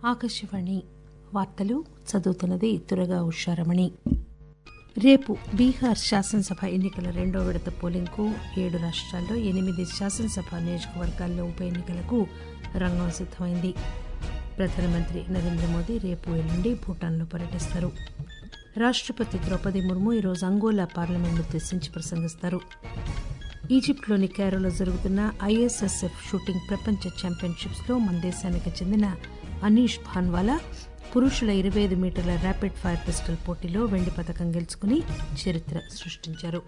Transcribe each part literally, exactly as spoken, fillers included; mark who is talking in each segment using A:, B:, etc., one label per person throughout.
A: ఆకాశవాణి వార్తలు చదువుతున్నది తురగా ఉషారమణి. రేపు బీహార్ శాసనసభ ఎన్నికల రెండో విడత పోలింగ్కు ఏడు రాష్ట్రాల్లో ఎనిమిది శాసనసభ నియోజకవర్గాల్లో ఉప ఎన్నికలకు రంగం సిద్దమైంది. ప్రధానమంత్రి నరేంద్ర మోదీ రేపు ఎల్లుండి భూటాన్లో పర్యటిస్తారు. రాష్టపతి ద్రౌపది ముర్ము ఈరోజు అంగోలా పార్లమెంట్ను ఉద్దేశించి ప్రసంగిస్తారు. ఈజిప్టులోని కైరోలో జరుగుతున్న ఐఎస్ఎస్ఎఫ్ షూటింగ్ ప్రపంచ ఛాంపియన్షిప్స్ లో మన దేశానికి చెందిన అనీష్ భాన్వాలా పురుషుల ఇరవై ఐదు మీటర్ల ర్యాపిడ్ ఫైర్ పిస్టల్ పోటీలో వెండి పతకం గెలుచుకుని చరిత్ర సృష్టించారు.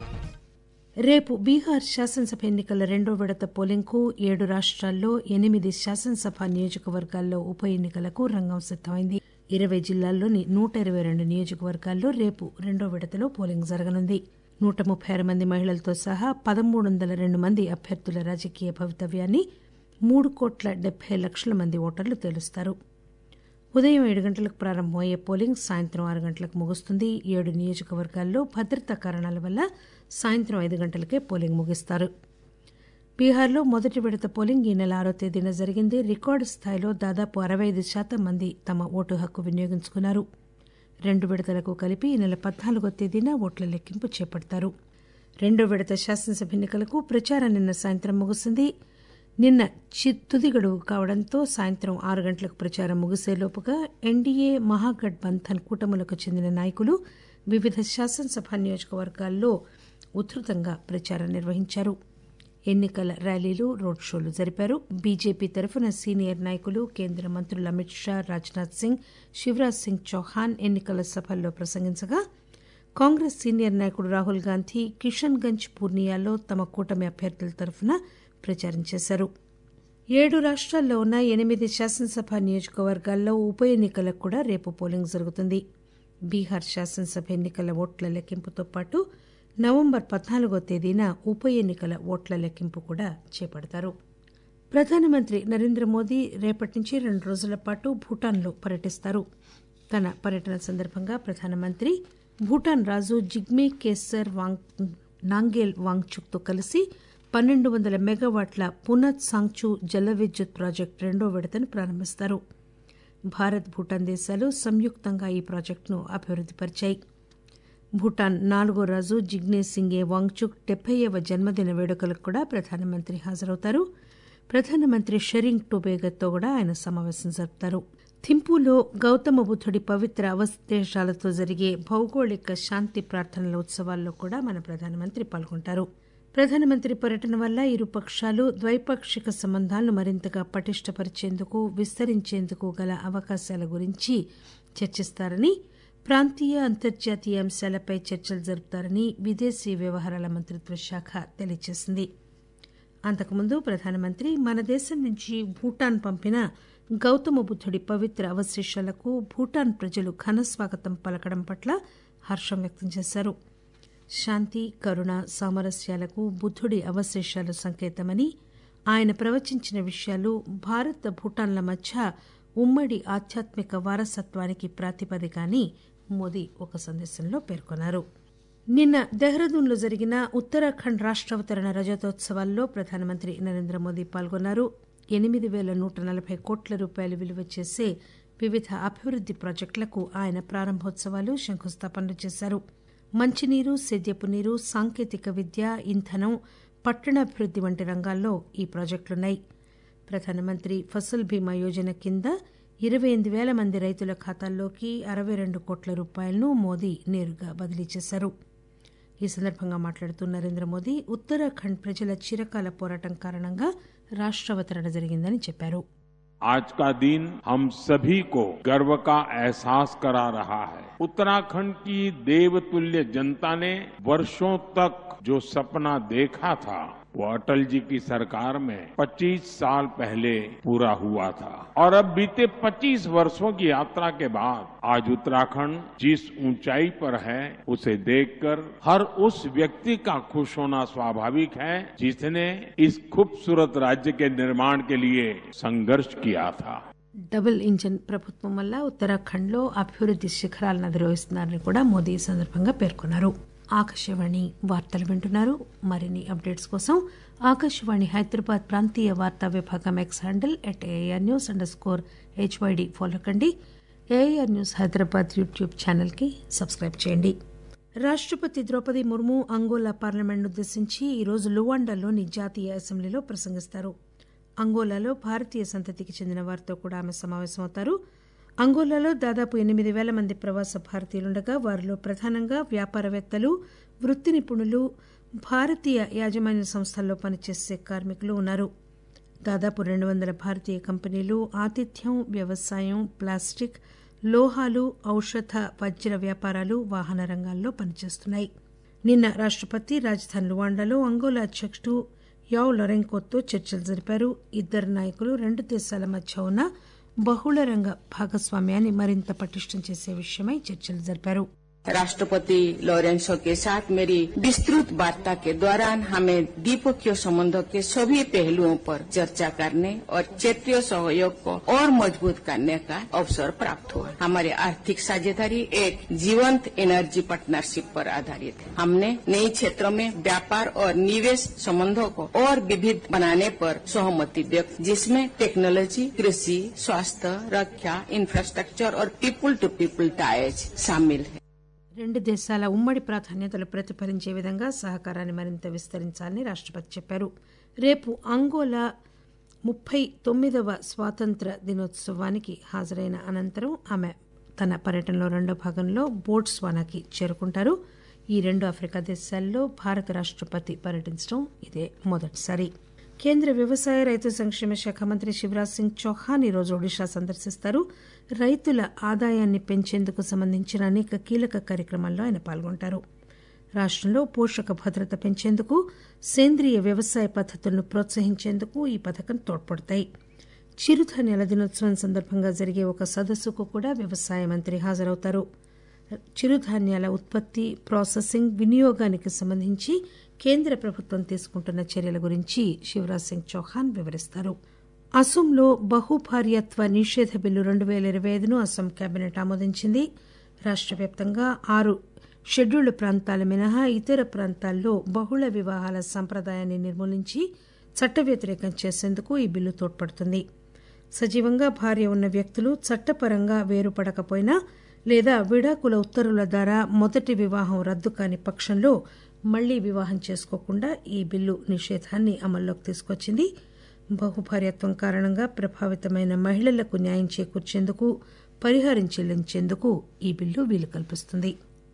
A: రేపు బీహార్ శాసనసభ ఎన్నికల రెండో విడత పోలింగ్కు ఏడు రాష్ట్రాల్లో ఎనిమిది శాసనసభ నియోజకవర్గాల్లో ఉప ఎన్నికలకు రంగం సిద్దమైంది. ఇరవై జిల్లాల్లోని నూట ఇరవై రెండు నియోజకవర్గాల్లో రేపు రెండో విడతలో పోలింగ్ జరగనుంది. నూట ముప్పై ఆరు మంది మహిళలతో సహా పదమూడు వందల రెండు మంది అభ్యర్థుల రాజకీయ భవితవ్యాన్ని మూడు కోట్ల డెబ్బై లక్షల మంది ఓటర్లు తేలుస్తారు. ఉదయం ఏడు గంటలకు ప్రారంభమయ్యే పోలింగ్ సాయంత్రం ఆరు గంటలకు ముగుస్తుంది. ఏడు నియోజకవర్గాల్లో భద్రతా కారణాల వల్ల సాయంత్రం ఐదు గంటలకే పోలింగ్ ముగిస్తారు. బీహార్లో మొదటి విడత పోలింగ్ ఈ నెల ఆరో తేదీన జరిగింది. రికార్డు స్థాయిలో దాదాపు అరవై ఐదు శాతం మంది తమ ఓటు హక్కు వినియోగించుకున్నారు. రెండు విడతలకు కలిపి ఈ నెల పద్నాలుగో తేదీన ఓట్ల లెక్కింపు చేపడతారు. రెండో విడత శాసనసభ ఎన్నికలకు ప్రచారం నిన్న సాయంత్రం ముగిసింది. నిన్న తుది గడువు కావడంతో సాయంత్రం ఆరు గంటలకు ప్రచారం ముగిసేలోపుగా ఎన్డీఏ మహాగఠ్ బంధన్ కూటములకు చెందిన నాయకులు వివిధ శాసనసభ నియోజకవర్గాల్లో ఉధృతంగా ప్రచారం నిర్వహించారు. ఎన్నికల ర్యాలీలు, రోడ్ షోలు జరిపారు. బీజేపీ తరఫున సీనియర్ నాయకులు కేంద్ర మంత్రులు అమిత్ షా, రాజ్నాథ్ సింగ్, శివరాజ్ సింగ్ చౌహాన్ ఎన్నికల సభల్లో ప్రసంగించగా కాంగ్రెస్ సీనియర్ నాయకుడు రాహుల్ గాంధీ కిషన్ గంజ్ పూర్నియాలో తమ కూటమి అభ్యర్థుల తరఫున ప్రచారం చేశారు. ఏడు రాష్ట్రాల్లో ఉన్న ఎనిమిది శాసనసభ నియోజకవర్గాల్లో ఉప ఎన్నికలకు కూడా రేపు పోలింగ్ జరుగుతుంది. బీహార్ శాసనసభ ఎన్నికల ఓట్ల లెక్కింపుతో పాటు నవంబర్ పద్నాలుగో తేదీన ఉప ఎన్నికల ఓట్ల లెక్కింపు కూడా చేపడతారు. ప్రధానమంత్రి నరేంద్ర మోదీ రేపటి నుంచి రెండు రోజుల పాటు భూటాన్లో పర్యటిస్తారు. తన పర్యటన సందర్భంగా ప్రధానమంత్రి భూటాన్ రాజు జిగ్మే కేసర్ వాంగ్ నాంగేల్ వాంగ్చుక్తో కలిసి పన్నెండు వందల మెగావాట్ల పునత్ సాంగ్చూ జల విద్యుత్ ప్రాజెక్టు రెండో విడతను ప్రారంభిస్తారు. భారత్, భూటాన్ దేశాలు సంయుక్తంగా ఈ ప్రాజెక్టును అభివృద్దిపరిచాయి. భూటాన్ నాలుగో రాజు జిగ్నే సింగే వాంగ్చుక్ డెబ్బైవ జన్మదిన వేడుకలకు కూడా ప్రధానమంత్రి హాజరవుతారు. ప్రధానమంత్రి షెరింగ్ టోబేగతో కూడా ఆయన సమావేశం జరుపుతారు. థింపూలో గౌతమ బుద్ధుడి పవిత్ర అవశేషాలతో జరిగే భౌగోళిక శాంతి ప్రార్థనల ఉత్సవాల్లో కూడా మన ప్రధానమంత్రి పాల్గొంటారు. ప్రధానమంత్రి పర్యటన వల్ల ఇరు పక్షాలు ద్వైపాక్షిక సంబంధాలను మరింతగా పటిష్టపరిచేందుకు, విస్తరించేందుకు గల అవకాశాల గురించి చర్చిస్తారని, ప్రాంతీయ, అంతర్జాతీయ అంశాలపై చర్చలు జరుపుతారని విదేశీ వ్యవహారాల మంత్రిత్వ శాఖ తెలియజేసింది. అంతకుముందు ప్రధానమంత్రి మన దేశం నుంచి భూటాన్ పంపిన గౌతమ బుద్ధుడి పవిత్ర అవశేషాలకు భూటాన్ ప్రజలు ఘన స్వాగతం పలకడం పట్ల హర్షం వ్యక్తం చేశారు. శాంతి, కరుణ, సామరస్యాలకు బుద్ధుడి అవశేషాలు సంకేతమని, ఆయన ప్రవచించిన విషయాలు భారత్, భూటాన్ల మధ్య ఉమ్మడి ఆధ్యాత్మిక వారసత్వానికి ప్రాతిపదిక అని మోదీ ఒక సందేశంలో పేర్కొన్నారు. నిన్న దెహ్రాదూన్లో జరిగిన ఉత్తరాఖండ్ రాష్టావతరణ రజతోత్సవాల్లో ప్రధానమంత్రి నరేంద్ర మోదీ పాల్గొన్నారు. ఎనిమిది పేల నూట నలభై కోట్ల రూపాయలు విలువ చేసే వివిధ అభివృద్ది ప్రాజెక్టులకు ఆయన ప్రారంభోత్సవాలు, శంకుస్థాపనలు చేశారు. మంచినీరు, సేద్యపు నీరు, సాంకేతిక విద్య, ఇంధనం, పట్టణాభివృద్ది వంటి రంగాల్లో ఈ ప్రాజెక్టులున్నాయి. ప్రధానమంత్రి ఫసల్ బీమా యోజన కింద ఇరవై ఎనిమిది పేల మంది రైతుల ఖాతాల్లోకి అరవై రెండు కోట్ల రూపాయలను మోదీ నేరుగా బదిలీ చేశారు. ఈ సందర్భంగా మాట్లాడుతూ నరేంద్ర మోదీ ఉత్తరాఖండ్ ప్రజల చిరకాల పోరాటం కారణంగా రాష్టావతరణ జరిగిందని చెప్పారు.
B: आज का दिन हम सभी को गर्व का एहसास करा रहा है. उत्तराखंड की देवतुल्य जनता ने वर्षों तक जो सपना देखा था वो अटल जी की सरकार में पच्चीस साल पहले पूरा हुआ था और अब बीते पच्चीस वर्षों की यात्रा के बाद आज उत्तराखंड जिस ऊंचाई पर है उसे देखकर हर उस व्यक्ति का खुश होना स्वाभाविक है जिसने इस खूबसूरत राज्य के निर्माण के लिए संघर्ष किया था.
A: డబుల్ ఇంజన్ ప్రభుత్వం వల్ల ఉత్తరాఖండ్ లో అభివృద్ది శిఖరాలను అధిరోహిస్తున్నారని కూడా మోదీ ఈ సందర్భంగా పేర్కొన్నారు. ఆకాశవాణి వార్తలు వింటున్నారు. మరిన్ని అప్డేట్స్ కోసం ఆకాశవాణి హైదరాబాద్ ప్రాంతీయ వార్తా విభాగం X handle at AIR news underscore HYD follow కండి. AIR news Hyderabad YouTube channel కి సబ్స్క్రైబ్ చేయండి. రాష్టపతి ద్రౌపది ముర్ము అంగోలా పార్లమెంట్ను ఉద్దేశించి ఈరోజు లువాండాలోని జాతీయ అసెంబ్లీలో ప్రసంగిస్తారు. అంగోలాలో భారతీయ సంతతికి చెందిన వారితో కూడా ఆమె సమావేశమవుతారు. అంగోలాలో దాదాపు ఎనిమిది పేల మంది ప్రవాస భారతీయులుండగా వారిలో ప్రధానంగా వ్యాపారవేత్తలు, వృత్తి నిపుణులు, భారతీయ యాజమాన్య సంస్థల్లో పనిచేసే కార్మికులు ఉన్నారు. దాదాపు రెండు వందల భారతీయ కంపెనీలు ఆతిథ్యం, వ్యవసాయం, ప్లాస్టిక్, లోహాలు, ఔషధ, వజ్ర వ్యాపారాలు, వాహన రంగాల్లో పనిచేస్తున్నాయి. నిన్న రాష్టపతి రాజధాని లువాండాలో అంగోలా అధ్యకుడు యావ్ లొరెంకోతో చర్చలు జరిపారు. ఇద్దరు నాయకులు రెండు దేశాల మధ్య ఉన్న బహుళ రంగ భాగస్వామ్యాన్ని మరింత పటిష్టం చేసే విషయమై చర్చలు జరిపారు.
C: राष्ट्रपति लॉरेंसो के साथ मेरी विस्तृत वार्ता के दौरान हमें द्विपक्षीय संबंधों के सभी पहलुओं पर चर्चा करने और क्षेत्रीय सहयोग को और मजबूत करने का अवसर प्राप्त हुआ. हमारी आर्थिक साझेदारी एक जीवंत एनर्जी पार्टनरशिप पर आधारित है. हमने नई क्षेत्रों में व्यापार और निवेश संबंधों को और विविध बनाने पर सहमति व्यक्त, जिसमें टेक्नोलॉजी, कृषि, स्वास्थ्य, रक्षा, इंफ्रास्ट्रक्चर और पीपुल टू पीपुल टाइज शामिल है.
A: రెండు దేశాల ఉమ్మడి ప్రాధాన్యతలు ప్రతిఫలించే విధంగా సహకారాన్ని మరింత విస్తరించాలని రాష్టపతి చెప్పారు. రేపు అంగోలా ముప్పై తొమ్మిదవ స్వాతంత్ర దినోత్సవానికి హాజరైన అనంతరం ఆమె తన పర్యటనలో రెండో భాగంలో బోట్స్వానాకి చేరుకుంటారు. ఈ రెండు ఆఫ్రికా దేశాల్లో భారత రాష్టపతి పర్యటించడం ఇదే మొదటిసారి. కేంద్ర వ్యవసాయ రైతు సంక్షేమ శాఖ మంత్రి శివరాజ్ సింగ్ చౌహాన్ ఈరోజు ఒడిషా సందర్శిస్తారు. రైతుల ఆదాయాన్ని పెంచేందుకు సంబంధించిన అనేక కీలక కార్యక్రమాల్లో ఆయన పాల్గొంటారు. రాష్టంలో పోషక భద్రత పెంచేందుకు, సేంద్రియ వ్యవసాయ పద్దతులను ప్రోత్సహించేందుకు ఈ పథకం తోడ్పడతాయి. చిరుధాన్యాల దినోత్సవం సందర్భంగా జరిగే ఒక సదస్సుకు కూడా వ్యవసాయ మంత్రి హాజరవుతారు. చిరుధాన్యాల ఉత్పత్తి, ప్రాసెసింగ్, వినియోగానికి సంబంధించి కేంద్ర ప్రభుత్వం తీసుకుంటున్న చర్యల గురించి శివరాజ్ సింగ్ చౌహాన్ వివరిస్తారు. అసోంలో బహుభార్యాత్వ నిషేధ బిల్లు రెండు పేల ఇరవై ఐదును అస్సాం కేబినెట్ ఆమోదించింది. రాష్ట వ్యాప్తంగా ఆరు షెడ్యూల్డ్ ప్రాంతాల మినహా ఇతర ప్రాంతాల్లో బహుళ వివాహాల సంప్రదాయాన్ని నిర్మూలించి చట్ట వ్యతిరేకం చేసేందుకు ఈ బిల్లు తోడ్పడుతుంది. సజీవంగా భార్య ఉన్న వ్యక్తులు చట్టపరంగా వేరుపడకపోయినా లేదా విడాకుల ఉత్తర్వుల ద్వారా మొదటి వివాహం రద్దు కాని పక్షంలో మళ్లీ వివాహం చేసుకోకుండా ఈ బిల్లు నిషేధాన్ని అమల్లోకి తీసుకొచ్చింది. బహుభార్యత్వం కారణంగా ప్రభావితమైన మహిళలకు న్యాయం చేకూర్చేందుకు, పరిహారం చెల్లించేందుకు ఈ బిల్లు వీలు కల్పిస్తుంది.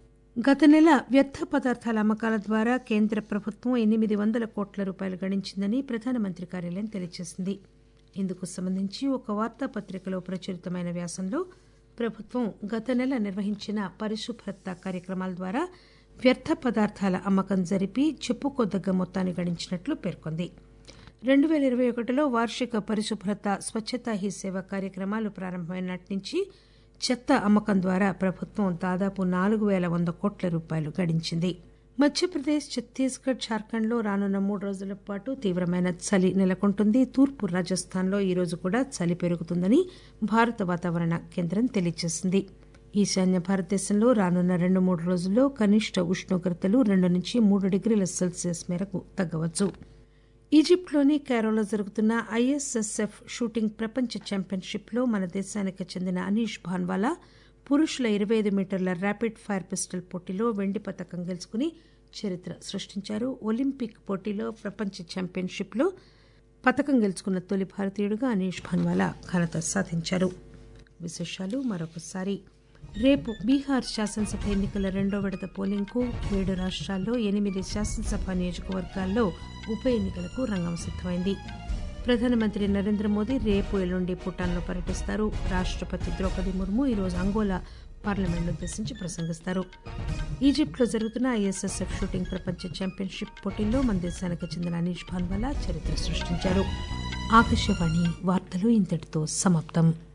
A: గత నెల వ్యర్థ పదార్థాల అమ్మకాల ద్వారా కేంద్ర ప్రభుత్వం ఎనిమిది వందల కోట్ల రూపాయలు గడించిందని ప్రధానమంత్రి కార్యాలయం తెలియజేసింది. ఇందుకు సంబంధించి ఒక వార్తాపత్రికలో ప్రచురితమైన వ్యాసంలో ప్రభుత్వం గత నెల నిర్వహించిన పరిశుభ్రత కార్యక్రమాల ద్వారా వ్యర్థ పదార్థాల అమ్మకం జరిపి చెప్పుకోదగ్గ మొత్తాన్ని గడించినట్లు పేర్కొంది. రెండు పేల ఇరవై ఒకటిలో వార్షిక పరిశుభ్రత స్వచ్ఛతా హీ సేవ కార్యక్రమాలు ప్రారంభమైన నాటి నుంచి చెత్త అమ్మకం ద్వారా ప్రభుత్వం దాదాపు నాలుగు పేల వంద కోట్ల రూపాయలు గడించింది. మధ్యప్రదేశ్, ఛత్తీస్గఢ్, జార్ఖండ్లో రానున్న మూడు రోజుల పాటు తీవ్రమైన చలి నెలకొంటుంది. తూర్పు రాజస్థాన్లో ఈ రోజు కూడా చలి పెరుగుతుందని భారత వాతావరణ కేంద్రం తెలియజేసింది. ఈశాన్య భారతదేశంలో రానున్న రెండు మూడు రోజుల్లో కనిష్ట ఉష్ణోగ్రతలు రెండు నుంచి మూడు డిగ్రీల సెల్సియస్ మేరకు తగ్గవచ్చు. ఈజిప్ట్లోని కైరోలో జరుగుతున్న ఐఎస్ఎస్ఎఫ్ షూటింగ్ ప్రపంచ ఛాంపియన్షిప్లో మన దేశానికి చెందిన అనీష్ భాన్వాలా పురుషుల ఇరవై ఐదు మీటర్ల ర్యాపిడ్ ఫైర్ పిస్టల్ పోటీలో వెండి పతకం గెలుచుకుని చరిత్ర సృష్టించారు. ఒలింపిక్ పోటీలో ప్రపంచ ఛాంపియన్షిప్లో పతకం గెలుచుకున్న తొలి భారతీయుడిగా అనీష్ భాన్వాలా ఘనత సాధించారు. విశేషాలు మరొకసారి. రేపు బీహార్ శాసనసభ ఎన్నికల రెండో విడత పోలింగ్కు ఏడు రాష్ట్రాల్లో ఎనిమిది శాసనసభ నియోజకవర్గాల్లో ఉప ఎన్నికలకు రంగం సిద్దమైంది. ప్రధానమంత్రి నరేంద్ర మోదీ రేపు ఎల్లుండి భూటాన్లో పర్యటిస్తారు. రాష్టపతి ద్రౌపది ముర్ము ఈరోజు అంగోలా పార్లమెంట్ ఉద్దేశించి ప్రసంగిస్తారు. ఈజిప్ట్లో జరుగుతున్న ఐఎస్ఎస్ఎఫ్ షూటింగ్ ప్రపంచ ఛాంపియన్షిప్ పోటీల్లో మన దేశానికి చెందిన అనీష్ భాన్వాలా చరిత్ర సృష్టించారు. ఆకాశవాణి వార్తలు ఇంతటితో సమాప్తం.